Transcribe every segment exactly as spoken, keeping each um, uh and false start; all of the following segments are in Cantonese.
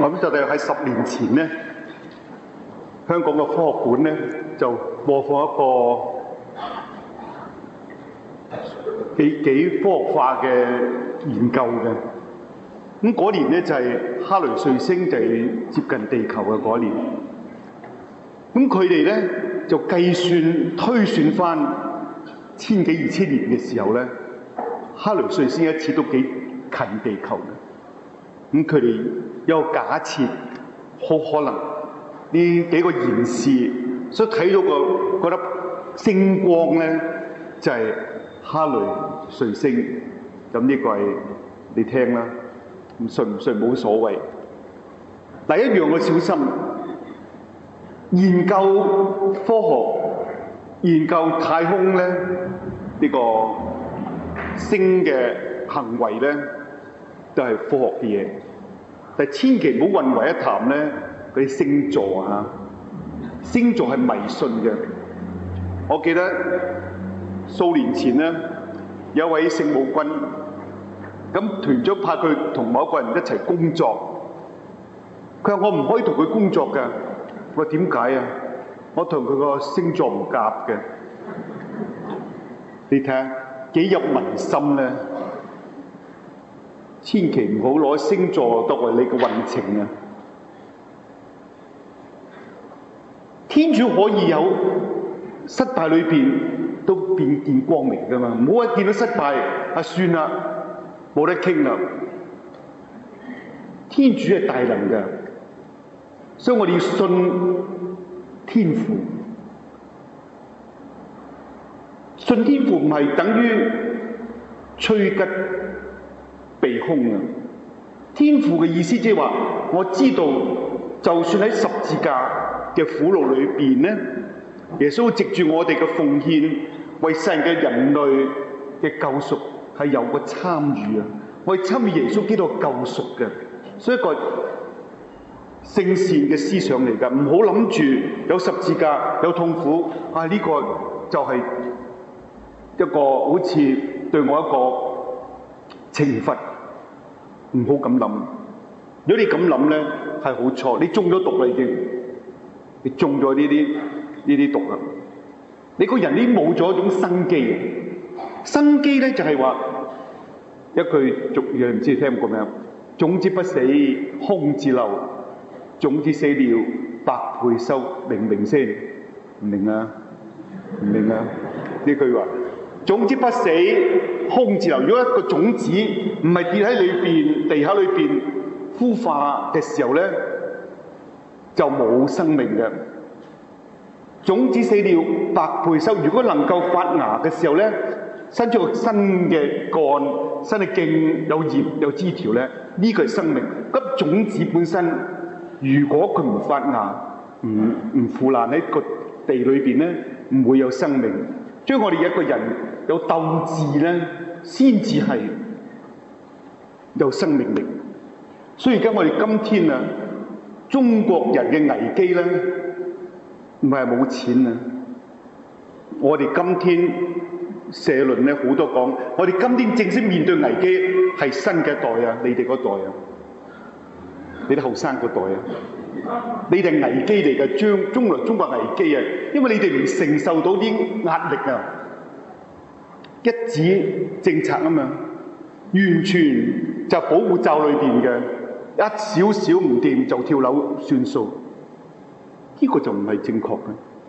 我諗就係喺十年前咧，香港嘅科學館咧就播放一個幾幾科學化嘅研究嘅。咁嗰年咧就係哈雷彗星就係接近地球嘅嗰年。咁佢哋咧就計算推算翻千幾二千年嘅時候咧，哈雷彗星一次都幾近地球嘅。咁佢哋有個假設，好可能呢幾個延視所以睇到個嗰粒星光咧，就係、是、哈雷彗星。咁呢個係你聽啦，咁信唔信冇所謂。第一樣嘅小心，研究科學、研究太空咧，呢、這個星嘅行為咧，都係科學嘅嘢。但係千祈唔好混為一談咧，嗰啲星座啊，星座係迷信嘅。我記得數年前咧，有一位聖母軍，咁團長派佢同某一個人一齊工作。佢話：我唔可以同佢工作㗎。我話點解啊？我同佢個星座唔夾嘅。你睇下幾入民心咧！千祈唔好攞星座作為你嘅運程啊！天主可以有失敗裏邊都變見光明㗎嘛，唔好一見到失敗啊算啦，冇得傾啦。天主係大能㗎，所以我哋要信天父。信天父唔係等於趨吉避凶啊！天父嘅意思即係話，我知道就算喺十字架嘅苦路裏邊咧，耶穌藉住我哋嘅奉獻，為世人嘅人類嘅救贖係有個參與啊！我哋參與耶穌基督嘅救贖嘅，所以一個聖善嘅思想嚟㗎。唔好諗住有十字架有痛苦啊！呢、這個就係一個好似對我一個懲罰。唔好咁諗，如果你咁諗咧，係好錯。你中咗毒啦已經，你中咗呢啲呢啲毒啦。你個人已經冇咗一種生機。生機咧就係話一句俗語，唔知你聽過未啊？種子不死，空自留；種子死了，百倍收。明唔明先？唔明啊？唔明啊？呢句話。種子不死，空自留。如果一個種子唔係跌喺裏邊、地下裏邊孵化嘅時候咧，就冇生命嘅。種子死了，百倍收。如果能夠發芽嘅時候咧，伸出個新嘅幹、新嘅莖、有葉、有枝條咧，呢個係生命。咁種子本身，如果佢唔發芽、唔唔腐爛喺個地裏邊咧，唔會有生命。將我哋一個人有鬥志咧，先至係有生命力。所以而家我哋今天啊，中國人嘅危機咧，唔係冇錢啊！我哋今天社論咧好多講，我哋今天正式面對危機係新嘅一代啊，你哋嗰代啊，你哋後生嗰代啊，你哋危機嚟嘅，將中國中國危機啊！因為你哋唔承受到啲壓力啊，一子政策啊嘛，完全就保護罩裏邊嘅，一少少唔掂就跳樓算數，呢、這個就唔係正確嘅。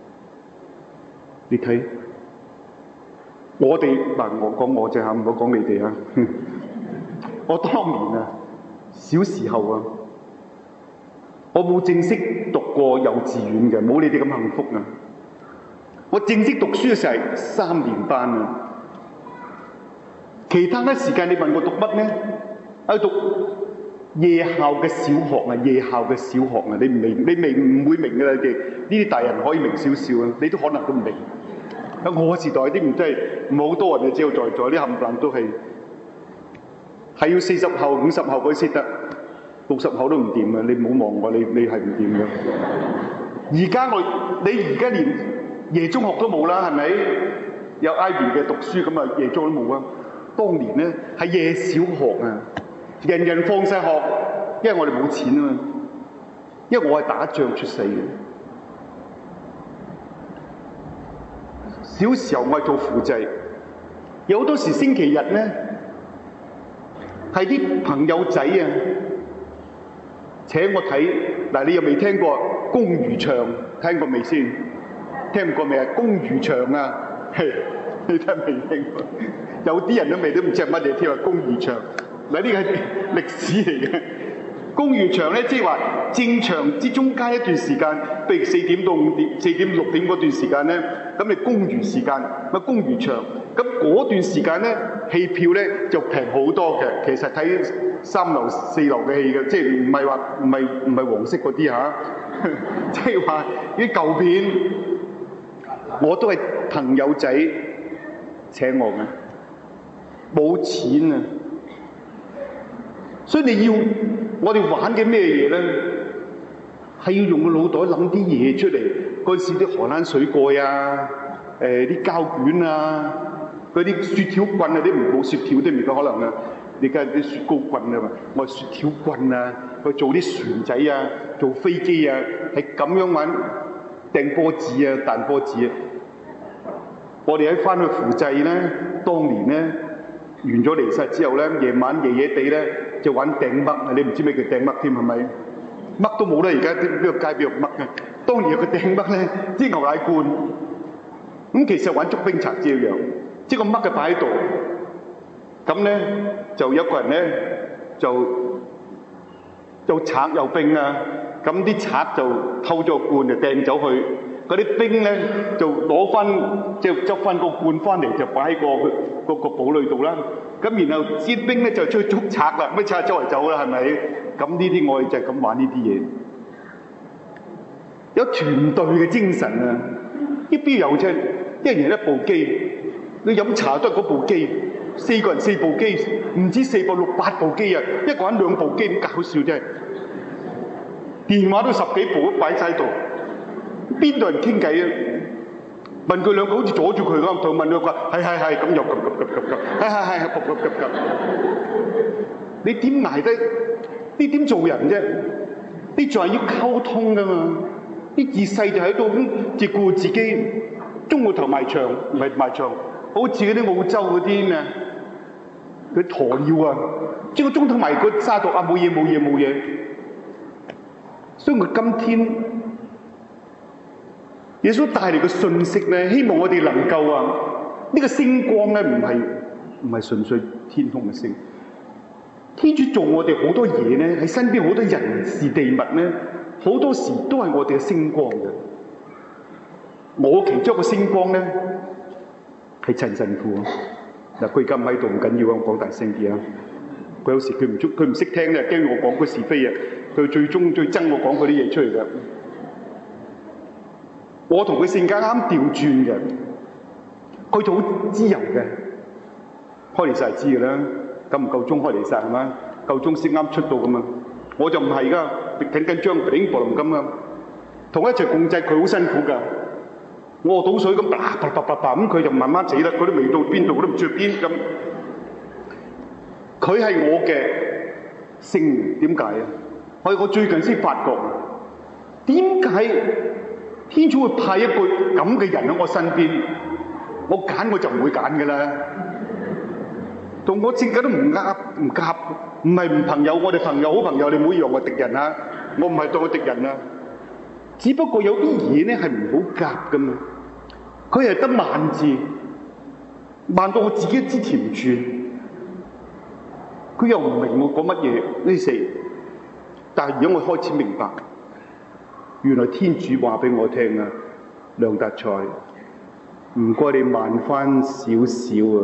你睇我哋嗱，我講我啫嚇，唔好講你哋啊。我當年啊，小時候啊。我冇正式讀過幼稚園嘅，冇你哋咁幸福啊！我正式讀書嘅時候係三年班啊，其他嘅時間你問我讀乜咧？喺讀夜校嘅小學啊，夜校嘅小學啊，你唔明，你明唔會明㗎啦！你哋呢啲大人可以明少少啊，你都可能都唔明。喺我時代啲唔真係唔係好多人嘅，只有在座啲冚唪唥都係係要四十後、五十後嗰啲先得。六十後都唔掂啊！你唔好望我，你你係唔掂嘅。而家我你而家連夜中學都冇啦，係咪？有 Ivy 嘅讀書咁啊，夜中都冇啊。當年咧係夜小學啊，人人放晒學，因為我哋冇錢啊嘛。 因為我係打仗出世嘅。小時候我係做輔祭，有好多時星期日咧，係啲朋友仔啊請我睇。嗱，你又未聽過公餘場？聽過未先？聽過未啊？公餘場啊，係你聽未聽過？有啲人都未都唔知係乜嘢添啊！公餘場嗱，呢個係歷史嚟嘅。公餘場咧，即係話正場之中間一段時間，譬如四點到五點、四點六點嗰段時間咧，咁你公餘時間乜公餘場，咁嗰段時間咧，戲票咧就平好多嘅。其實睇三樓四樓嘅戲嘅，即係唔係話唔係唔係黃色嗰啲嚇，即係話啲舊片，我都係朋友仔請我嘅，冇錢啊，所以你要。我哋玩嘅咩嘢咧？係要用個腦袋諗啲嘢出嚟。嗰陣時啲荷蘭水蓋啊，誒、呃、啲膠卷啊，嗰啲雪條棍啊，啲唔冇雪條都唔夠可能啊！你而家啲雪糕棍啊嘛，我係雪條棍啊，去做啲船仔啊，做飛機啊，係咁樣玩掟波子啊、彈波子啊。我哋喺翻去輔祭咧，當年咧完咗離世之後咧，夜晚夜夜地咧。就玩掟嘜啊！你唔知咩叫掟嘜添係咪？乜都冇啦！而家邊個街邊有嘜嘅？當年有個掟嘜咧，啲牛奶罐。咁其實玩捉冰賊之一樣，即係個嘜嘅擺喺度。咁咧就有個人咧就就賊又冰啊！咁啲賊就偷咗個罐就掟走去，嗰啲冰咧就攞翻即係執翻個罐翻嚟就擺喺個嗰個堡壘度啦。咁然後啲兵咧就出去捉賊啦，乜賊周圍走啦，係咪？咁呢啲我哋就係咁玩呢啲嘢，有團隊嘅精神啊！呢邊有啫，一人一部機，你飲茶都係嗰部機，四個人四部機，唔知四部六八部機啊！一個人兩部機咁搞笑啫，電話都十幾部都擺晒喺度，邊度人傾偈啊？問佢兩個好似阻住佢咁，同問佢話係係係咁又急急急急急，係係係急急急急。你點捱得？你點做人啫？你仲係要溝通噶嘛？啲自細就喺度咁照顧自己，中個頭埋牆，唔係埋牆，好似嗰啲澳洲嗰啲咩？佢鴕鳥啊，將個鐘頭埋個沙度啊，冇嘢冇嘢冇嘢。所以我今天。耶穌帶嚟嘅信息咧，希望我哋能夠啊，呢、這個星光咧，唔係唔係純粹天空嘅星。天主做我哋好多嘢咧，喺身邊好多人事地物咧，好多時都係我哋嘅星光嘅。我其中一個星光咧，係陳神父啊。嗱，佢而家唔喺度唔緊要啊，我講大聲啲啊。佢有時佢唔足，佢唔識聽咧，驚我講佢是非啊。佢最終最憎我講嗰啲嘢出嚟嘅。我同佢性格啱調轉嘅，佢就好自由嘅，開嚟晒知嘅啦，夠唔夠鐘開嚟晒係嘛？夠鐘先啱出到咁啊！我就唔係噶，緊緊張頂薄林咁啊，同一齊共濟佢好辛苦㗎。我倒水咁啪啪啪啪啪咁，佢就慢慢死啦，佢都未到邊度，佢都唔知去邊咁。佢係我嘅星，點解啊？我我最近先發覺，點解？天主會派一個咁嘅人喺我身邊，我揀我就唔會揀㗎啦。同我性格都唔啱唔夾，唔係唔朋友，我哋朋友好朋友，你唔好以為我敵人啊！我唔係當佢敵人啊，只不過有啲嘢咧係唔好夾㗎嘛。佢係得慢字，慢到我自己支持唔住。佢又唔明我講乜嘢呢四，但係而家我開始明白。原來天主話俾我聽啊，梁達才，唔該你慢翻少少啊！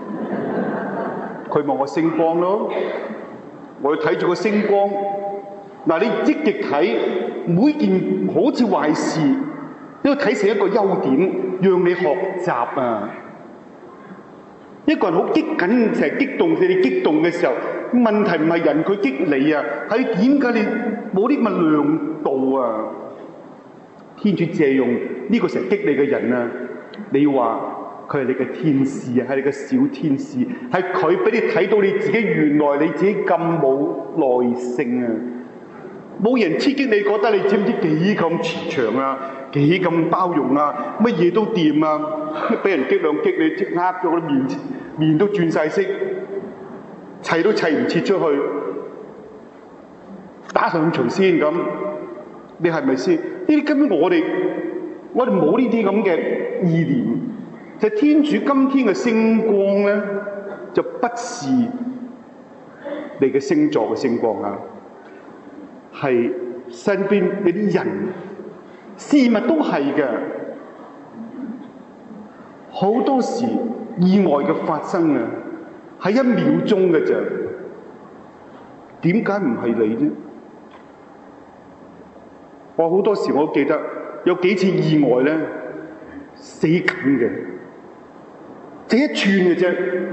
佢望我星光咯，我要睇住個星光。嗱，你積極睇每件好似壞事，都要睇成一個優點，讓你學習啊！一個人好激緊，成日激動，你激動嘅時候，問題唔係人佢激你啊，係點解你冇啲咁嘅亮度啊？天主借用呢個成日激你嘅人啊，你要話佢係你嘅天使啊，係你嘅小天使，係佢俾你睇到你自己原來你自己咁冇耐性啊！ 冇人刺激你覺得你知唔知幾咁慈祥啊，幾咁包容啊，乜嘢都掂啊，俾人激兩激你即刻咗個面面都轉晒色，砌都砌唔切出去，打上場先咁，你係咪先？呢啲根本我哋我哋冇呢啲咁嘅意念，就係天主今天嘅星光咧，就不是你嘅星座嘅星光啊，係身邊嗰啲人事物都係嘅，好多時意外嘅發生啊，係一秒鐘嘅啫，點解唔係你呢？我好多時我都記得有幾次意外咧，死緊嘅，這一串嘅啫。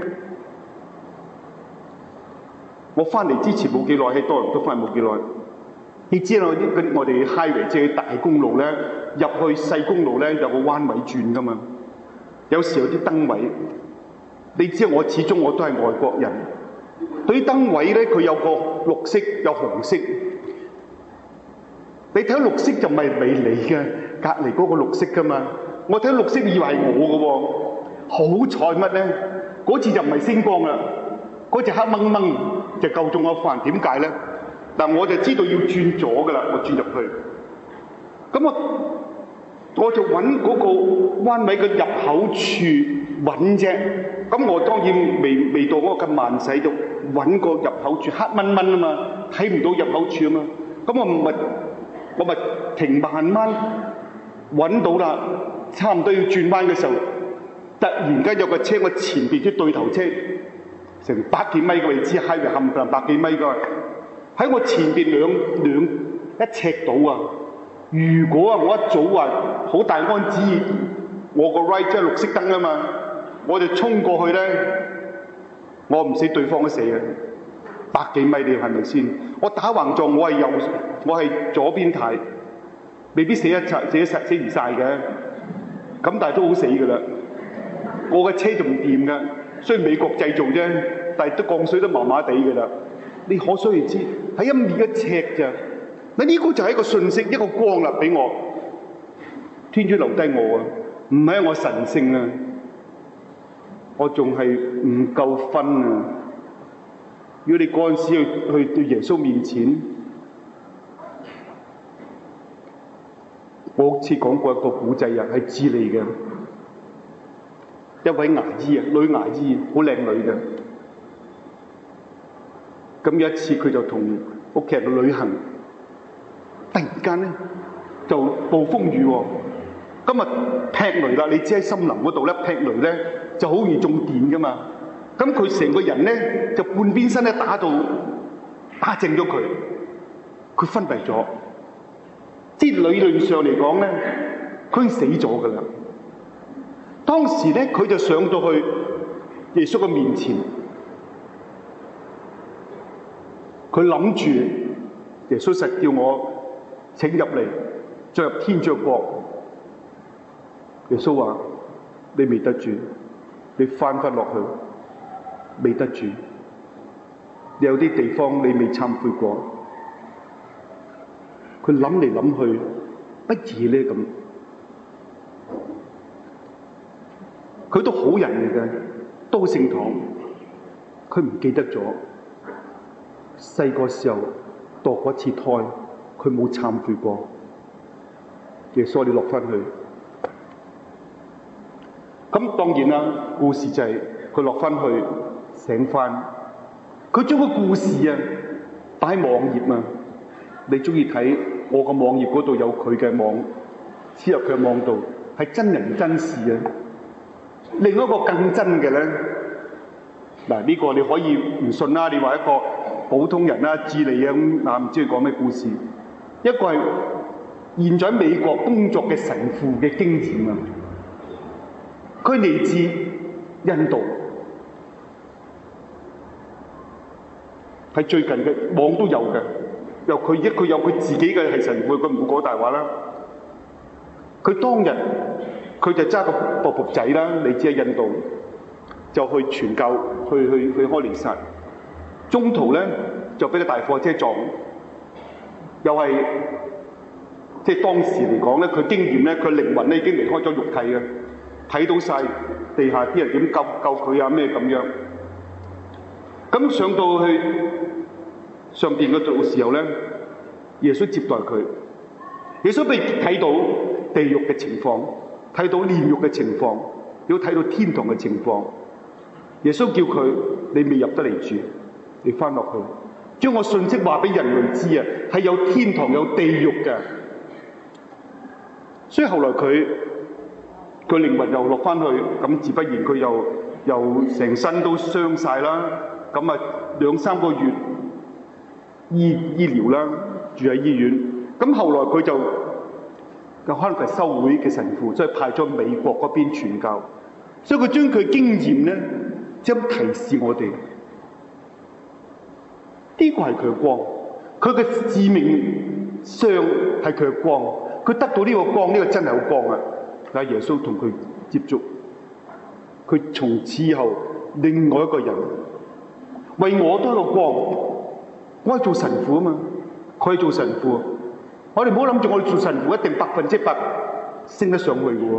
我翻嚟之前冇幾耐，喺多倫多翻嚟冇幾耐，你知啦，嗰啲我哋 highway 即係大公路咧，入去細公路咧有個彎位轉噶嘛，有時有啲燈位，你知我始終我都係外國人，對於燈位咧佢有個綠色有紅色。你睇綠色就唔係俾你嘅，隔離嗰個綠色噶嘛。我睇綠色以為係我嘅喎，好彩乜咧？嗰次就唔係星光啦，嗰隻黑掹掹就救中我飯。點解咧？但我就知道要轉左噶啦，我轉入去。咁我我就揾嗰個彎位嘅入口處揾啫。咁我當然未未到嗰個咁慢駛度揾個入口處，黑掹掹啊嘛，睇唔到入口處啊嘛。咁我唔係。我咪停慢慢揾到啦，差唔多要轉彎嘅時候，突然間有個車，我前邊啲對頭車成百幾米嘅位置，喺度冚唪唥百幾米嘅，喺我前邊兩兩一尺到啊！如果啊，我一早話好大安旨意，我個 right 即係綠色燈啊嘛，我就衝過去咧，我唔死對方都死嘅。百幾米你係咪先？我打橫撞，我係右，我係左邊睇，未必死一齊，死一死死唔晒嘅。咁但係都好死㗎啦。我嘅車仲掂㗎，雖然美國製造啫，但係都降水都麻麻地㗎啦。你可想而知，係一面一尺咋？嗱呢個就係一個訊息，一個光啦俾我。天主留低我啊，唔係我神聖啊，我仲係唔夠分啊！如果你嗰陣時去去到耶穌面前，我好似講過一個古仔啊，係智利嘅一位牙醫啊，女牙醫，好靚女嘅。咁有一次佢就同屋企人去旅行，突然間咧就暴風雨喎，今日劈雷啦！你知喺森林嗰度咧劈雷咧就好容易中電噶嘛。咁佢成個人咧就半邊身咧打到打正咗佢，佢昏迷咗。即係理論上嚟講咧，佢已經死咗噶啦。當時咧佢就上到去耶穌嘅面前，佢諗住耶穌實叫我請入嚟，進入天主國。耶穌話：你未得住，你翻返落去。未得住，有啲地方你未懺悔過。佢諗嚟諗去，乜嘢咧咁？佢都好人嚟嘅，都聖堂。佢唔記得咗細個時候墮過一次胎，佢冇懺悔過。耶穌，你落翻去。咁當然啦，故事就係佢落翻去。醒翻，佢將個故事啊擺喺網頁啊，你中意睇我個網頁嗰度有佢嘅網，黐入佢嘅網度，係真人真事啊。另一個更真嘅咧，嗱、這、呢個你可以唔信啦，你話一個普通人啦，智利啊咁嗱，唔知佢講咩故事。一個係現在美國工作嘅神父嘅經驗啊，佢嚟自印度。係最近嘅網都有嘅，由佢一佢有佢自己嘅係神父，佢唔會講大話啦。佢當日佢就揸個薄薄仔啦，你知喺印度就去傳教，去去去開彌撒，中途咧就俾個大貨車撞， 又係即係當時嚟講咧，佢經驗咧，佢靈魂咧已經離開咗肉體嘅，睇到晒地下啲人點救救佢啊咩咁樣。咁上到去上邊嗰度時候咧，耶穌接待佢，耶穌俾睇到地獄嘅情況，睇到煉獄嘅情況，要睇到天堂嘅情況。耶穌叫佢：你未入得嚟住，你翻落去，將我信息話俾人類知啊，係有天堂有地獄嘅。所以後來佢佢靈魂又落翻去，咁自不然佢又又成身都傷晒啦。咁啊兩三個月醫醫療啦，住喺醫院。咁後來佢就可能係修會嘅神父，所以派咗美國嗰邊傳教。所以佢將佢經驗咧，將提示我哋，呢個係佢嘅光，佢嘅致命傷係佢嘅光，佢得到呢個光，呢個真係好光啊！但係耶穌同佢接觸，佢從此以後另外一個人，為我多一個光。我係做神父啊嘛，佢係做神父，我哋唔好諗住我哋做神父一定百分之百升得上去嘅喎。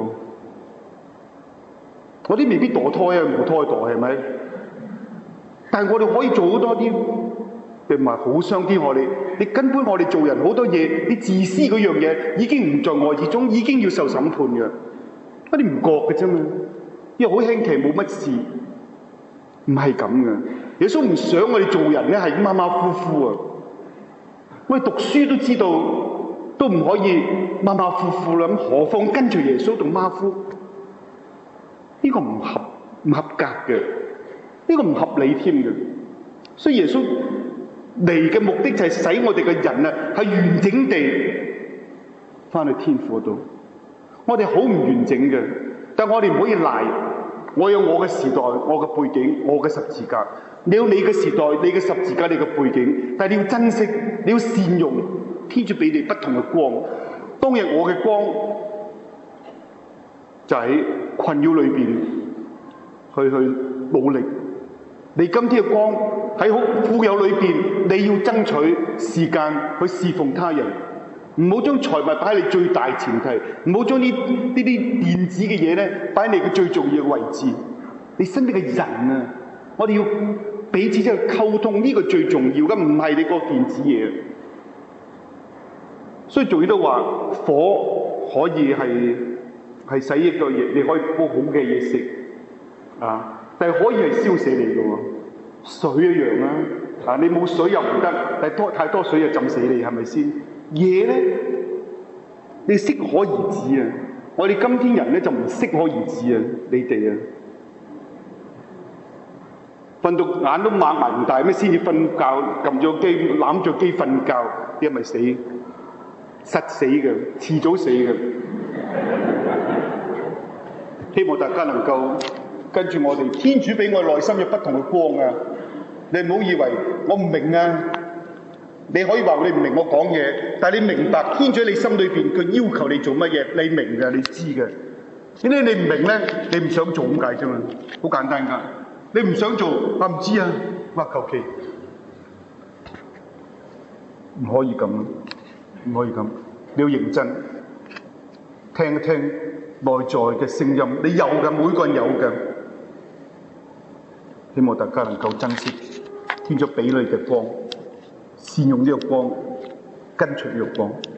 我啲未必墮胎啊，冇胎墮係咪？但係我哋可以做好多啲，並唔係好傷天害理。你根本我哋做人好多嘢，你自私嗰樣嘢已經唔在我之中，已經要受審判嘅。我哋唔覺嘅啫嘛，因為好輕奇冇乜事，唔係咁嘅。耶穌唔想我哋做人咧係馬馬虎虎啊！我哋讀書都知道，都唔可以馬馬虎虎啦，咁何況跟住耶穌同馬虎？呢個唔合唔合格嘅，呢個唔合理添嘅。所以耶穌嚟嘅目的就係使我哋嘅人啊，係完整地翻去天父度。我哋好唔完整嘅，但我哋唔可以賴。我有我嘅時代，我嘅背景，我嘅十字架。你有你嘅時代，你嘅十字架，你嘅背景。但係你要珍惜，你要善用天主俾你不同嘅光。當日我嘅光就喺困擾裏邊去去努力。你今天嘅光喺好富有裏邊，你要爭取時間去侍奉他人。唔好將財物擺喺你最大前提，唔好將呢呢啲電子嘅嘢咧擺喺你嘅最重要嘅位置。你身邊嘅人啊，我哋要彼此之間溝通，呢個最重要嘅，唔係你個電子嘢。所以做嘢都話火可以係係使益嘅嘢，你可以煲好嘅嘢食啊，但係可以係燒死你嘅喎。水一樣啊，啊你冇水又唔得，但係多太多水就浸死你，係咪先？嘢咧，你適可而止啊！我哋今天人咧就唔適可而止啊！你哋啊，瞓到眼都擘埋唔大咩，先至瞓覺，撳咗機攬住機瞓覺，你係咪死？實死嘅，遲早死嘅。希望大家能夠跟住我哋，天主俾我內心有不同嘅光啊！你唔好以為我唔明啊！你可以話你唔明我講嘢，但係你明白天主喺你心裏邊佢要求你做乜嘢，你明嘅，你知嘅。點解你唔明咧？你唔想做咁解啫嘛，好簡單噶。你唔想做，我唔知啊，話求其，唔可以咁，唔可以咁。你要認真聽一聽內在嘅聲音，你有嘅，每個人有嘅。希望大家能夠珍惜天主俾你嘅光。善用呢個光，跟隨呢個光。